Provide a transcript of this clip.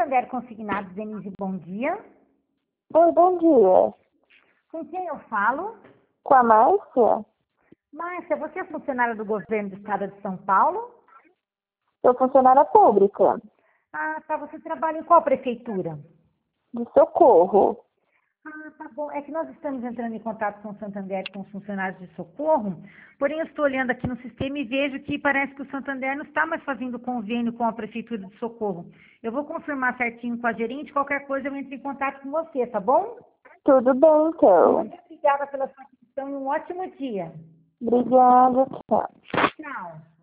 Santander Consignados, Denise, bom dia. Oi, bom dia. Com quem eu falo? Com a Márcia? Márcia, você é funcionária do governo do estado de São Paulo? Sou funcionária pública, Ah, tá. Você trabalha em qual prefeitura? de Socorro. Ah, tá bom. É que nós estamos entrando em contato com o Santander, com os funcionários de socorro, porém eu estou olhando aqui no sistema e vejo que parece que o Santander não está mais fazendo convênio com a Prefeitura de Socorro. Eu vou confirmar certinho com a gerente, qualquer coisa eu entro em contato com você, tá bom? Tudo bem, então. Muito obrigada pela sua atenção e um ótimo dia. Obrigada, tchau. Tchau.